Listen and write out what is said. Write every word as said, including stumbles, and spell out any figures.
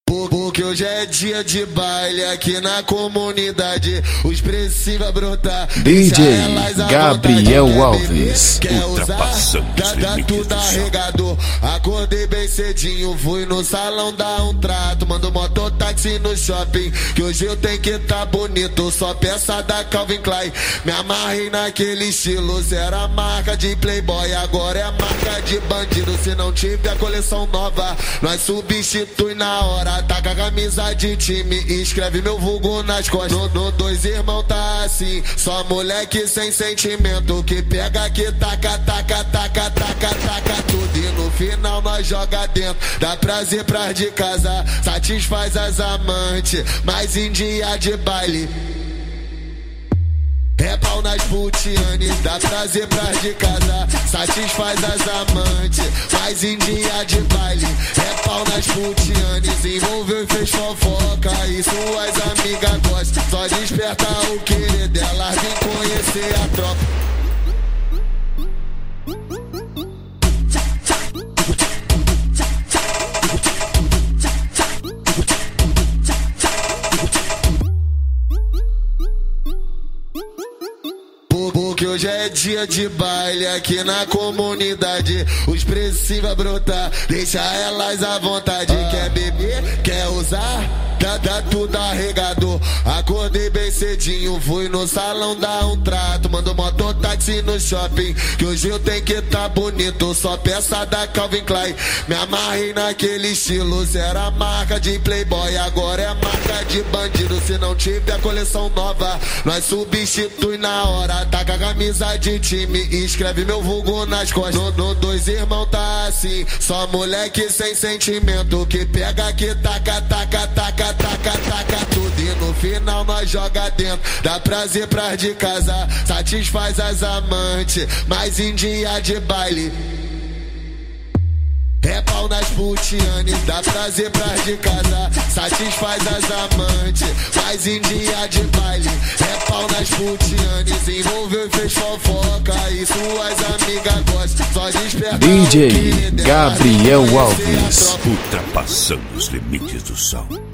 Porque hoje é dia de baile aqui na comunidade. Os preços vai brotar. D J Gabriel Alves, quer ultrapassando usar, os tá limites tudo do chão. arregador. Acordei bem cedinho, fui no salão dar um trato. Mando mototáxi no shopping, que hoje eu tenho que tá bonito. Só peça da Calvin Klein. Me amarrei naquele estilo. Era marca de playboy, agora é marca de bandido. Se não tiver coleção nova, nós substitui na hora. Taca a camisa de time, escreve meu vulgo nas costas. No, no dois irmão tá assim, só moleque sem sentimento. Que pega que taca, taca, taca, taca, taca tudo. E no final nós joga dentro, dá prazer pras de casa, satisfaz as amantes, mas em dia de baile é pau nas putianes, dá prazer pras de casa, satisfaz as amantes, mas em dia de baile é pau nas putianes. Envolveu e fez fofoca e suas amigas gostam. Só desperta o querer delas, vem conhecer a tropa. Porque hoje é dia de baile aqui na comunidade. Os preços vai brotar, deixa elas à vontade. Quer beber, quer usar, tá, tá tudo arregador. Acordei bem cedinho, fui no salão dar um trato. Mando mototáxi no shopping, que hoje eu tenho que tá bonito. Só peça da Calvin Klein. Me amarrei naquele estilo. Era marca de playboy, agora é marca de bandido. Se não tiver coleção nova, nós substitui na hora. Taca a camisa de time, escreve meu vulgo nas costas. No, no dois irmão tá assim, só moleque sem sentimento. Que pega que taca, taca, taca, taca, taca tudo. E no final nós joga dentro, dá prazer pras de casa, satisfaz as amantes, mas em dia de baile é pau nas putianes, dá prazer pras de casa, satisfaz as amantes, mas em dia de baile é pau nas putianes. Envolveu e fez fofoca e suas amigas gostam. Só desperta D J Gabriel Alves, ultrapassando os limites do som.